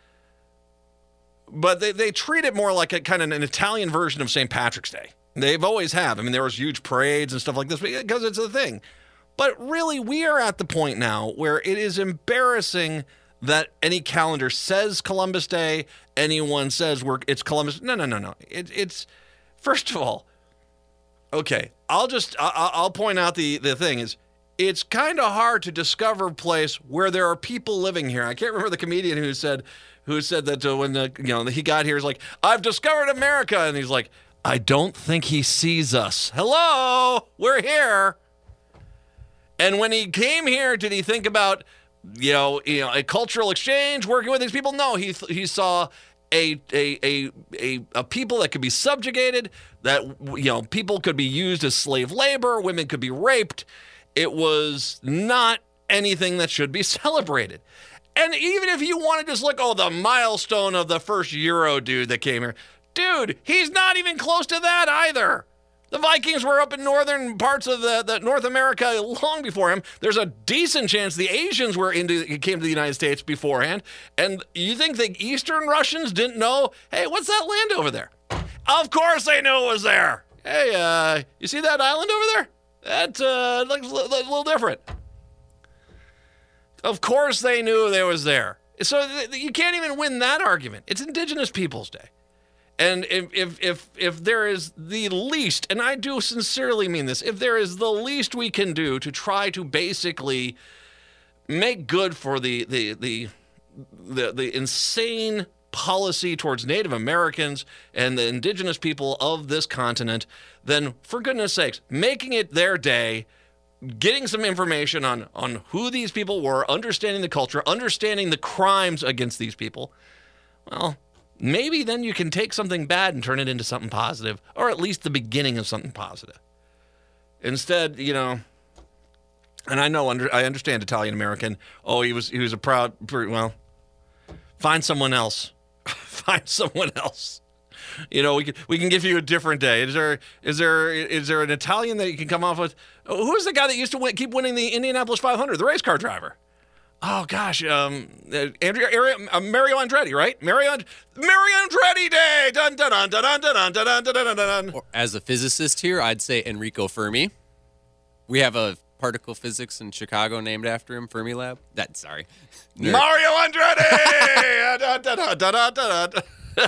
But they, they treat it more like a kind of an Italian version of Saint Patrick's Day. They've always have. I mean, there was huge parades and stuff like this because it's a thing. But really, we are at the point now where it is embarrassing that any calendar says Columbus Day, anyone says we're it's Columbus. No, no, no, no. It, it's, first of all, okay, I'll just, I'll, I'll point out the, the thing is, it's kind of hard to discover a place where there are people living here. I can't remember the comedian who said, who said that uh, when the, you know, he got here, he's like, I've discovered America. And he's like, I don't think he sees us. Hello, we're here. And when he came here, did he think about, you know, you know, a cultural exchange, working with these people? No, he he saw a a a a, a people that could be subjugated, that, you know, people could be used as slave labor, women could be raped. It was not anything that should be celebrated. And even if you want to just look, oh, the milestone of the first Euro dude that came here, dude, he's not even close to that either. The Vikings were up in northern parts of the, the North America long before him. There's a decent chance the Asians were into came to the United States beforehand. And you think the Eastern Russians didn't know, hey, what's that land over there? Of course they knew it was there. Hey, uh, you see that island over there? That uh, looks a little different. Of course they knew they was there. So th- you can't even win that argument. It's Indigenous Peoples Day. And if, if if if there is the least, and I do sincerely mean this, if there is the least we can do to try to basically make good for the the the the, the insane policy towards Native Americans and the indigenous people of this continent, then for goodness sakes, making it their day, getting some information on, on who these people were, understanding the culture, understanding the crimes against these people, well, maybe then you can take something bad and turn it into something positive, or at least the beginning of something positive. Instead, you know, and I know, under, I understand Italian American. Oh, he was he was a proud, well, find someone else. Find someone else. You know, we can we can give you a different day. Is there is there is there an Italian that you can come off with? Who's the guy that used to win, keep winning the Indianapolis five hundred, the race car driver? Oh gosh, um, uh, Andrea, uh, Mario Andretti, right? Mario, Mario Andretti Day. Dun dun dun dun dun dun dun dun dun dun. Or as a physicist here, I'd say Enrico Fermi. We have a particle physics in Chicago named after him, Fermi Lab. That sorry, Nerd. Mario Andretti. dun, dun, dun, dun, dun, dun.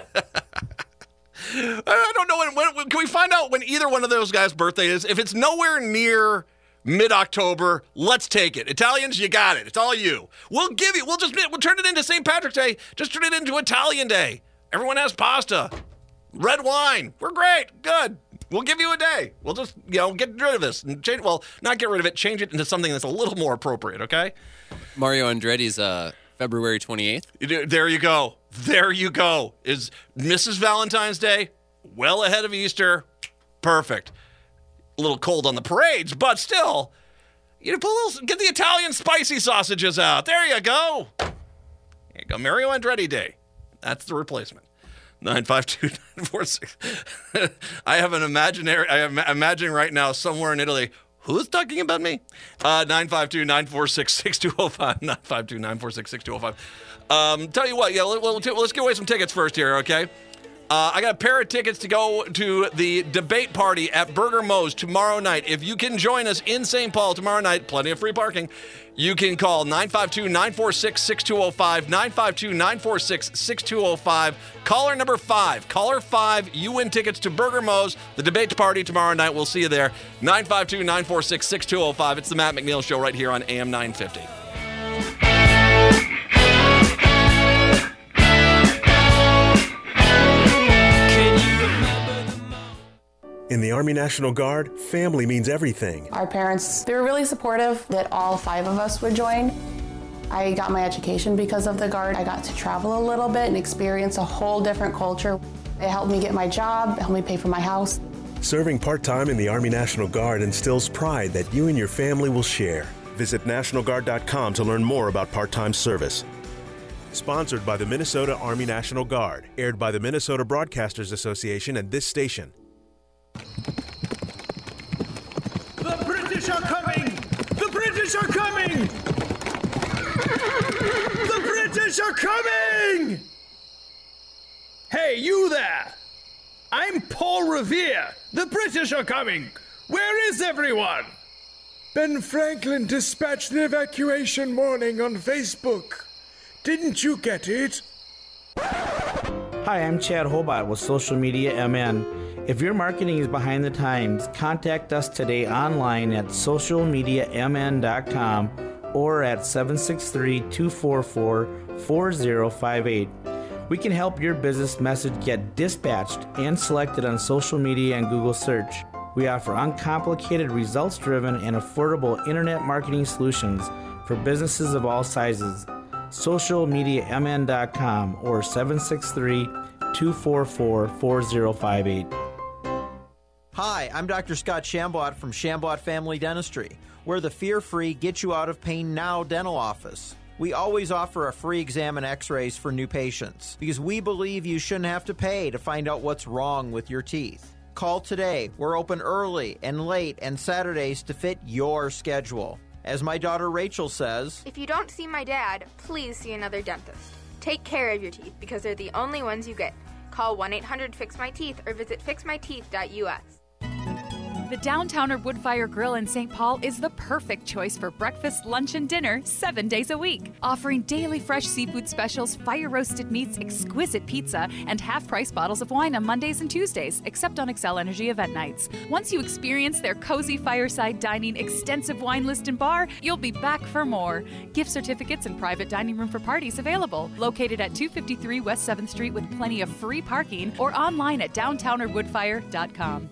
I don't know when, when. Can we find out when either one of those guys' birthday is? If it's nowhere near mid-October, let's take it. Italians, you got it. It's all you. We'll give you, we'll just, we'll turn it into Saint Patrick's Day. Just turn it into Italian Day. Everyone has pasta. Red wine. We're great. Good. We'll give you a day. We'll just, you know, get rid of this. And change, well, not get rid of it, change it into something that's a little more appropriate, okay? Mario Andretti's uh, February twenty-eighth. There you go. There you go. Is Missus Valentine's Day well ahead of Easter? Perfect. A little cold on the parades, but still, you know, put a little, get the Italian spicy sausages out. There you go. There you go. Mario Andretti Day. That's the replacement. nine five two, nine four six. I have an imaginary, I am imagining right now somewhere in Italy, who's talking about me? Uh, nine five two, nine four six, six two zero five. nine five two, nine four six, six two zero five. Um, tell you what, yeah, let, let's give away some tickets first here, okay? Uh, I got a pair of tickets to go to the debate party at Burger Mo's tomorrow night. If you can join us in Saint Paul tomorrow night, plenty of free parking, you can call nine five two, nine four six, six two zero five, nine five two, nine four six, six two zero five. Caller number five. Caller five, you win tickets to Burger Mo's, the debate party tomorrow night. We'll see you there. nine five two, nine four six, six two zero five. It's the Matt McNeil Show right here on A M nine fifty. In the Army National Guard, family means everything. Our parents, they were really supportive that all five of us would join. I got my education because of the Guard. I got to travel a little bit and experience a whole different culture. It helped me get my job, it helped me pay for my house. Serving part-time in the Army National Guard instills pride that you and your family will share. Visit National Guard dot com to learn more about part-time service. Sponsored by the Minnesota Army National Guard. Aired by the Minnesota Broadcasters Association and this station. The British are coming! The British are coming! The British are coming! Hey, you there! I'm Paul Revere. The British are coming. Where is everyone? Ben Franklin dispatched an evacuation warning on Facebook. Didn't you get it? Hi, I'm Chad Hobart with Social Media M N. If your marketing is behind the times, contact us today online at social media m n dot com or at seven six three, two four four, four zero five eight. We can help your business message get dispatched and selected on social media and Google search. We offer uncomplicated, results-driven, and affordable internet marketing solutions for businesses of all sizes. social media m n dot com or seven six three, two four four, four zero five eight. Hi, I'm Doctor Scott Shambot from Shambot Family Dentistry. We're the fear-free, get-you-out-of-pain-now dental office. We always offer a free exam and x-rays for new patients because we believe you shouldn't have to pay to find out what's wrong with your teeth. Call today. We're open early and late and Saturdays to fit your schedule. As my daughter Rachel says, if you don't see my dad, please see another dentist. Take care of your teeth because they're the only ones you get. Call one eight hundred fix my teeth or visit fix my teeth dot u s. The Downtowner Woodfire Grill in Saint Paul is the perfect choice for breakfast, lunch, and dinner seven days a week. Offering daily fresh seafood specials, fire-roasted meats, exquisite pizza, and half-price bottles of wine on Mondays and Tuesdays, except on Xcel Energy event nights. Once you experience their cozy fireside dining, extensive wine list, and bar, you'll be back for more. Gift certificates and private dining room for parties available. Located at two fifty-three West seventh Street with plenty of free parking or online at downtowner woodfire dot com.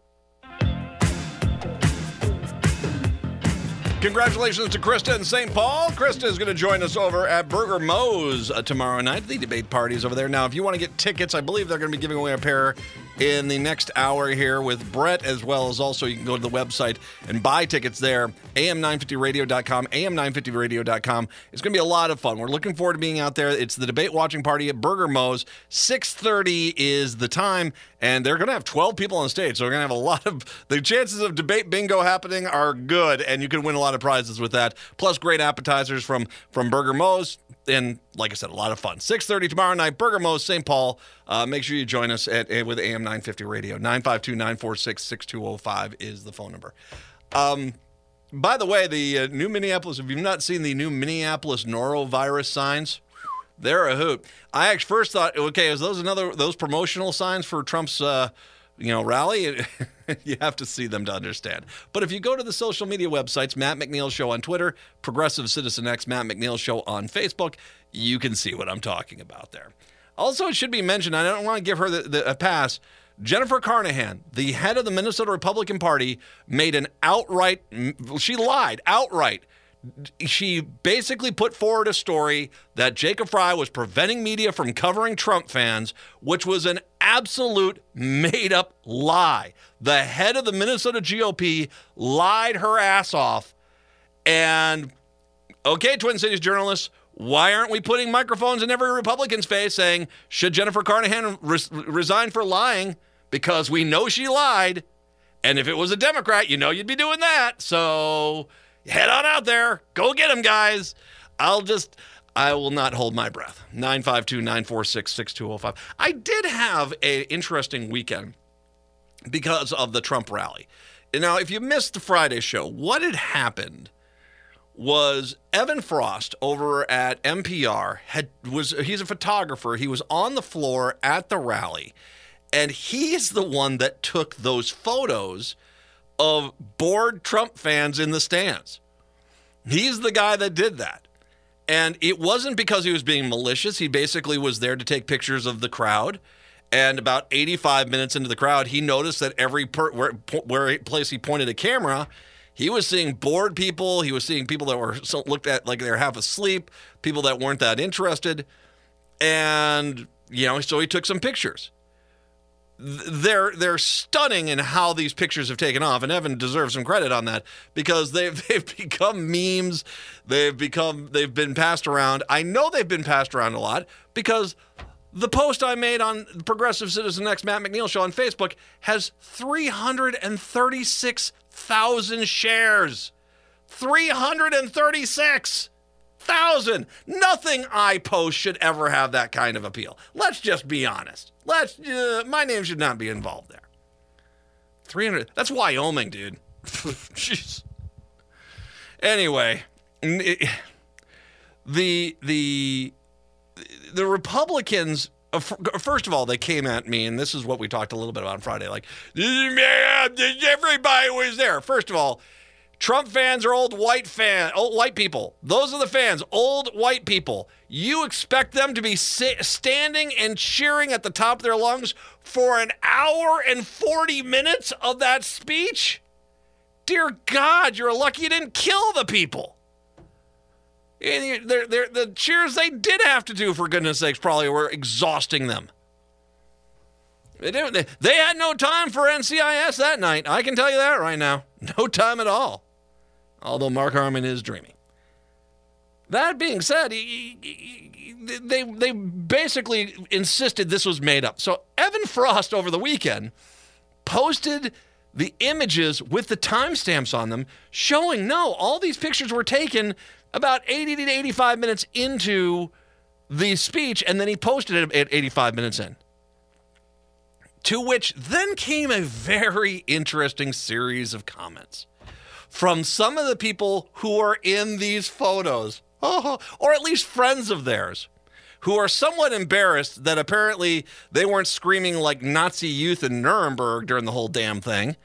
Congratulations to Krista in Saint Paul. Krista is going to join us over at Burger Mo's uh, tomorrow night. The debate party is over there. Now, if you want to get tickets, I believe they're going to be giving away a pair in the next hour here with Brett, as well as also you can go to the website and buy tickets there, a m nine fifty radio dot com, a m nine fifty radio dot com. It's going to be a lot of fun. We're looking forward to being out there. It's the debate watching party at Burger Mo's. six thirty is the time, and they're going to have twelve people on stage, so we're going to have a lot of, the chances of debate bingo happening are good, and you can win a lot of prizes with that, plus great appetizers from, from Burger Mo's. And like I said, a lot of fun. six thirty tomorrow night, Burger Mo's, Saint Paul. Uh, make sure you join us at, at with A M nine fifty Radio. nine five two, nine four six, six two zero five is the phone number. Um, by the way, the uh, new Minneapolis, if you've not seen the new Minneapolis norovirus signs, they're a hoot. I actually first thought, okay, is those another those promotional signs for Trump's uh, you know, rally? You have to see them to understand. But if you go to the social media websites, Matt McNeil Show on Twitter, Progressive Citizen X, Matt McNeil Show on Facebook, you can see what I'm talking about there. Also, it should be mentioned, I don't want to give her the, the, a pass, Jennifer Carnahan, the head of the Minnesota Republican Party, made an outright, she lied outright. She basically put forward a story that Jacob Fry was preventing media from covering Trump fans, which was an absolute made-up lie. The head of the Minnesota G O P lied her ass off. And, okay, Twin Cities journalists, why aren't we putting microphones in every Republican's face saying, should Jennifer Carnahan res- resign for lying? Because we know she lied. And if it was a Democrat, you know you'd be doing that. So head on out there. Go get them, guys. I'll just, I will not hold my breath. nine five two, nine four six, six two zero five. I did have an interesting weekend because of the Trump rally. Now, if you missed the Friday show, what had happened was Evan Frost over at N P R had was he's a photographer. He was on the floor at the rally, and he's the one that took those photos of bored Trump fans in the stands. He's the guy that did that. And it wasn't because he was being malicious. He basically was there to take pictures of the crowd. And about eighty-five minutes into the crowd, he noticed that every per, where, where place he pointed a camera, he was seeing bored people. He was seeing people that were so looked at like they were half asleep, people that weren't that interested. And, you know, so he took some pictures. they're they're stunning in how these pictures have taken off, and Evan deserves some credit on that because they've they've become memes. They've become they've been passed around. I know they've been passed around a lot because the post I made on Progressive Citizen X Matt McNeil Show on Facebook has three hundred thirty-six thousand shares. three hundred thirty-six thousand. Nothing I post should ever have that kind of appeal. Let's just be honest. Let's. Uh, my name should not be involved there. three hundred. That's Wyoming, dude. Jeez. Anyway, it, the the the Republicans. Uh, first of all, they came at me, and this is what we talked a little bit about on Friday. Like, everybody was there. First of all, Trump fans are old white fan, old white people. Those are the fans, old white people. You expect them to be si- standing and cheering at the top of their lungs for an hour and forty minutes of that speech? Dear God, you're lucky you didn't kill the people. And they're, they're, the cheers they did have to do, for goodness sakes, probably were exhausting them. They, didn't, they had no time for N C I S that night. I can tell you that right now. No time at all. Although Mark Harmon is dreaming. That being said, he, he, they they basically insisted this was made up. So Evan Frost over the weekend posted the images with the timestamps on them showing, no, all these pictures were taken about eighty to eighty-five minutes into the speech, and then he posted it at eighty-five minutes in. To which then came a very interesting series of comments from some of the people who are in these photos, oh, or at least friends of theirs, who are somewhat embarrassed that apparently they weren't screaming like Nazi youth in Nuremberg during the whole damn thing.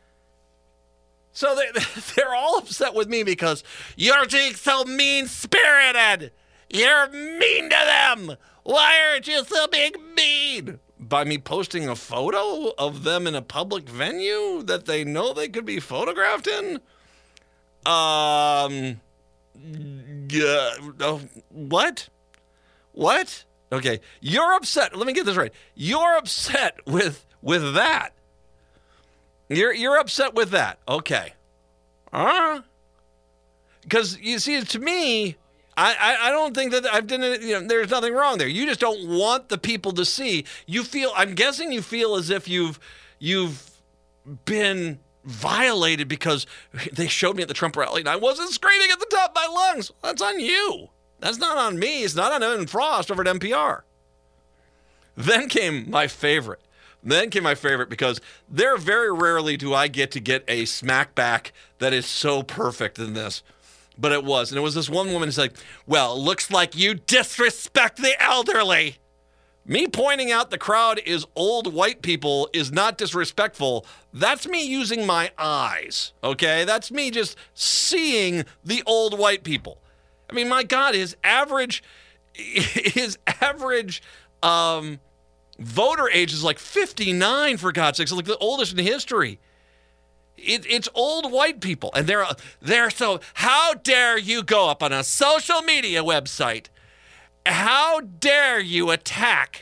So they, they're all upset with me because you're being so mean-spirited. You're mean to them. Why aren't you so being mean? By me posting a photo of them in a public venue that they know they could be photographed in? Um, uh, uh, what? What? Okay, you're upset. Let me get this right. You're upset with with that. You're you're upset with that. Okay. Huh? Because you see, to me, I, I, I don't think that I've done it. You know, there's nothing wrong there. You just don't want the people to see. You feel. I'm guessing you feel as if you've you've been violated because they showed me at the Trump rally and I wasn't screaming at the top of my lungs. That's on you. That's not on me. It's not on Evan Frost over at N P R. Then came my favorite. Then came my favorite because there very rarely do I get to get a smack back that is so perfect in this. But it was. And it was this one woman who's like, well, it looks like you disrespect the elderly. Me pointing out the crowd is old white people is not disrespectful. That's me using my eyes, okay? That's me just seeing the old white people. I mean, my God, his average, his average um, voter age is like fifty-nine, for God's sakes. It's like the oldest in history. It, it's old white people, and they're they're so. How dare you go up on a social media website? How dare you attack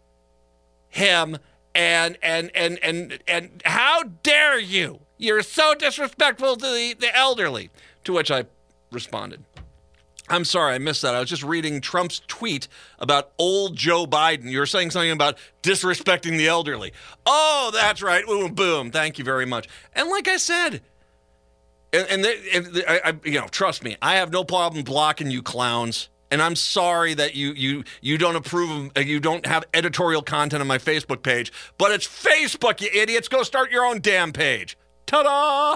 him? And and and and and how dare you? You're so disrespectful to the, the elderly. To which I responded, I'm sorry, I missed that. I was just reading Trump's tweet about old Joe Biden. You were saying something about disrespecting the elderly. Oh, that's right. Boom, boom. Thank you very much. And like I said, and, and, they, and they, I, I, you know, trust me, I have no problem blocking you clowns. And I'm sorry that you you you don't approve of, you don't have editorial content on my Facebook page. But it's Facebook, you idiots. Go start your own damn page. Ta-da!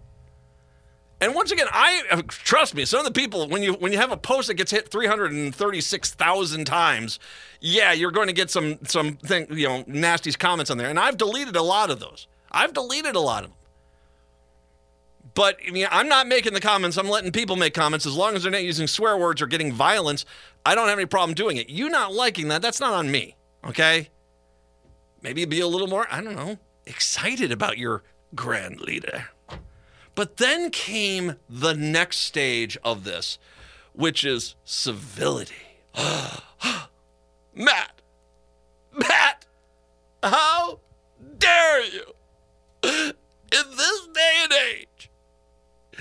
And once again, I trust me. Some of the people, when you when you have a post that gets hit three hundred thirty-six thousand times, yeah, you're going to get some some thing, you know, nasty comments on there. And I've deleted a lot of those. I've deleted a lot of them. But I mean, I'm not making the comments. I'm letting people make comments. As long as they're not using swear words or getting violence, I don't have any problem doing it. You not liking that, that's not on me, okay? Maybe be a little more, I don't know, excited about your grand leader. But then came the next stage of this, which is civility. Matt, Matt, how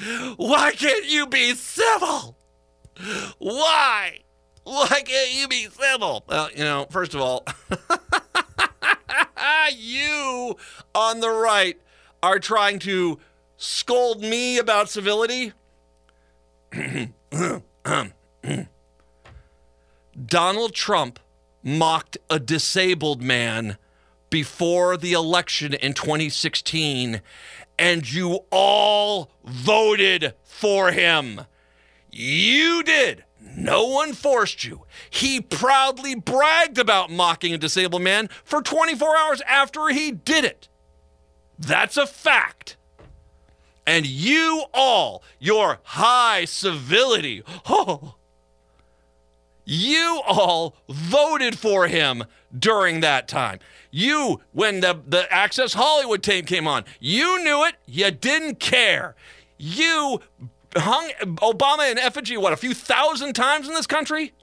Why can't you be civil? Why? Why can't you be civil? Well, you know, first of all, you on the right are trying to scold me about civility. Donald Trump mocked a disabled man before the election in twenty sixteen, and you all voted for him. You did. No one forced you. He proudly bragged about mocking a disabled man for twenty-four hours after he did it. That's a fact. And you all, your high civility, oh, you all voted for him during that time. You, when the, the Access Hollywood tape came on, you knew it. You didn't care. You hung Obama in effigy, what, a few thousand times in this country?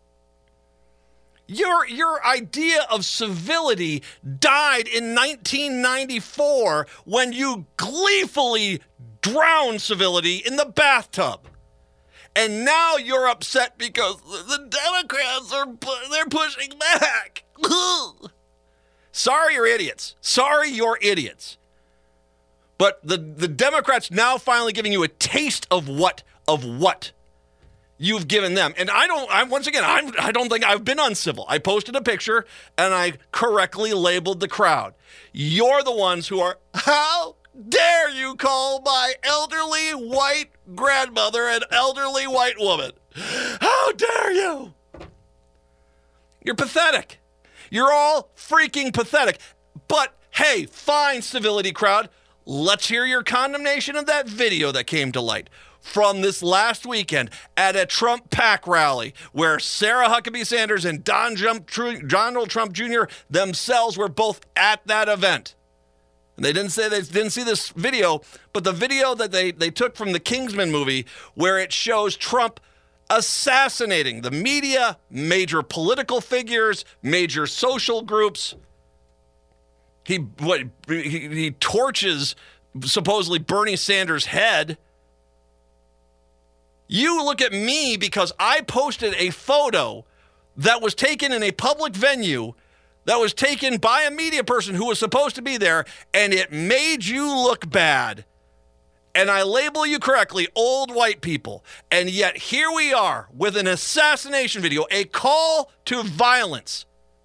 Your, your idea of civility died in nineteen ninety-four when you gleefully drowned civility in the bathtub. And now you're upset because the Democrats are they're pushing back. Sorry, you're idiots. Sorry, you're idiots. But the, the Democrats now finally giving you a taste of what of what you've given them. And I don't, I once again, I'm, I don't think I've been uncivil. I posted a picture and I correctly labeled the crowd. You're the ones who are, how dare you call my elderly white grandmother an elderly white woman? How dare you? You're pathetic. You're all freaking pathetic. But hey, fine, civility crowd. Let's hear your condemnation of that video that came to light from this last weekend at a Trump PAC rally where Sarah Huckabee Sanders and Don Jump, Donald Trump Junior themselves were both at that event. And they didn't say they didn't see this video, but the video that they, they took from the Kingsman movie where it shows Trump assassinating the media, major political figures, major social groups. He what he, he torches supposedly Bernie Sanders' head. You look at me because I posted a photo that was taken in a public venue that was taken by a media person who was supposed to be there, and it made you look bad. And I label you correctly, old white people. And yet here we are with an assassination video, a call to violence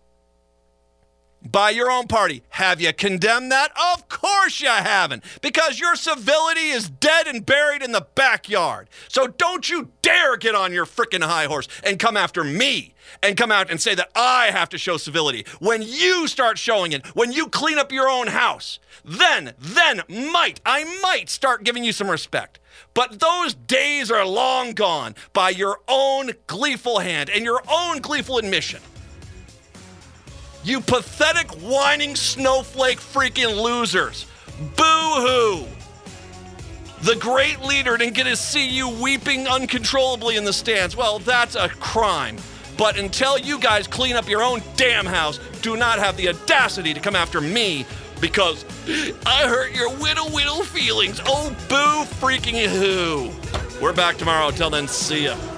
by your own party. Have you condemned that? Of course you haven't, because your civility is dead and buried in the backyard. So don't you dare get on your frickin' high horse and come after me and come out and say that I have to show civility. When you start showing it, when you clean up your own house, then, then might, I might start giving you some respect. But those days are long gone by your own gleeful hand and your own gleeful admission. You pathetic, whining, snowflake freaking losers. Boo-hoo. The great leader didn't get to see you weeping uncontrollably in the stands. Well, that's a crime. But until you guys clean up your own damn house, do not have the audacity to come after me because I hurt your whittle whittle feelings. Oh, boo freaking hoo. We're back tomorrow. Until then, see ya.